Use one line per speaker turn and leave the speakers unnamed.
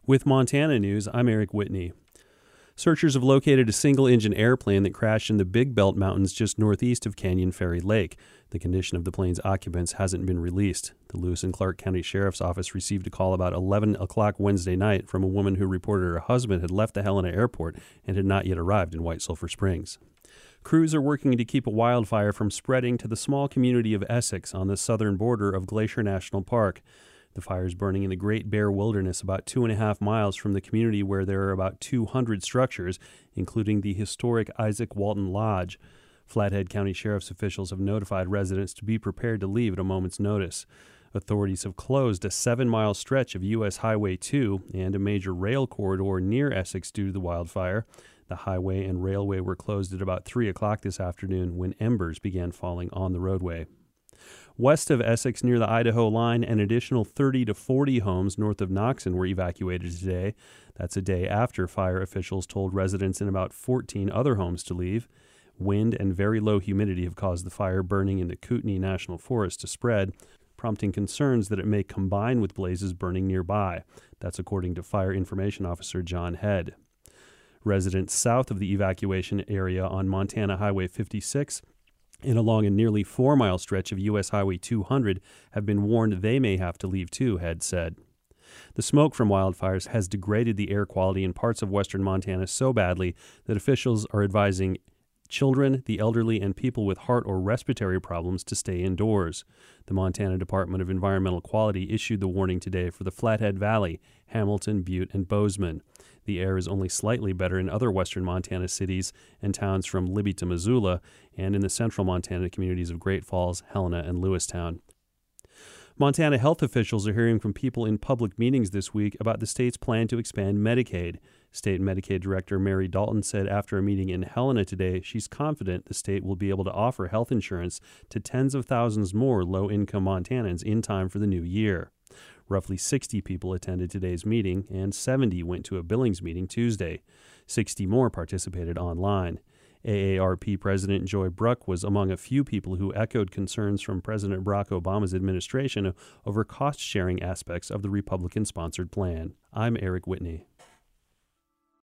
With Montana News, I'm Eric Whitney. Searchers have located a single-engine airplane that crashed in the Big Belt Mountains just northeast of Canyon Ferry Lake. The condition of the plane's occupants hasn't been released. The Lewis and Clark County Sheriff's Office received a call about 11 o'clock Wednesday night from a woman who reported her husband had left the Helena Airport and had not yet arrived in White Sulphur Springs. Crews are working to keep a wildfire from spreading to the small community of Essex on the southern border of Glacier National Park. The fire is burning in the Great Bear Wilderness about 2.5 miles from the community where there are about 200 structures, including the historic Isaac Walton Lodge. Flathead County Sheriff's officials have notified residents to be prepared to leave at a moment's notice. Authorities have closed a 7-mile stretch of U.S. Highway 2 and a major rail corridor near Essex due to the wildfire. The highway and railway were closed at about 3 o'clock this afternoon when embers began falling on the roadway. West of Essex near the Idaho line, an additional 30 to 40 homes north of Noxon were evacuated today. That's a day after fire officials told residents in about 14 other homes to leave. Wind and very low humidity have caused the fire burning in the Kootenai National Forest to spread, prompting concerns that it may combine with blazes burning nearby. That's according to Fire Information Officer John Head. Residents south of the evacuation area on Montana Highway 56 and along a nearly 4-mile stretch of U.S. Highway 200 have been warned they may have to leave too, Head said. The smoke from wildfires has degraded the air quality in parts of western Montana so badly that officials are advising children, the elderly, and people with heart or respiratory problems to stay indoors. The Montana Department of Environmental Quality issued the warning today for the Flathead Valley, Hamilton, Butte, and Bozeman. The air is only slightly better in other western Montana cities and towns from Libby to Missoula, and in the central Montana communities of Great Falls, Helena, and Lewistown. Montana health officials are hearing from people in public meetings this week about the state's plan to expand Medicaid. State Medicaid Director Mary Dalton said after a meeting in Helena today she's confident the state will be able to offer health insurance to tens of thousands more low-income Montanans in time for the new year. Roughly 60 people attended today's meeting, and 70 went to a Billings meeting Tuesday. 60 more participated online. AARP President Joy Bruck was among a few people who echoed concerns from President Barack Obama's administration over cost-sharing aspects of the Republican-sponsored plan. I'm Eric Whitney.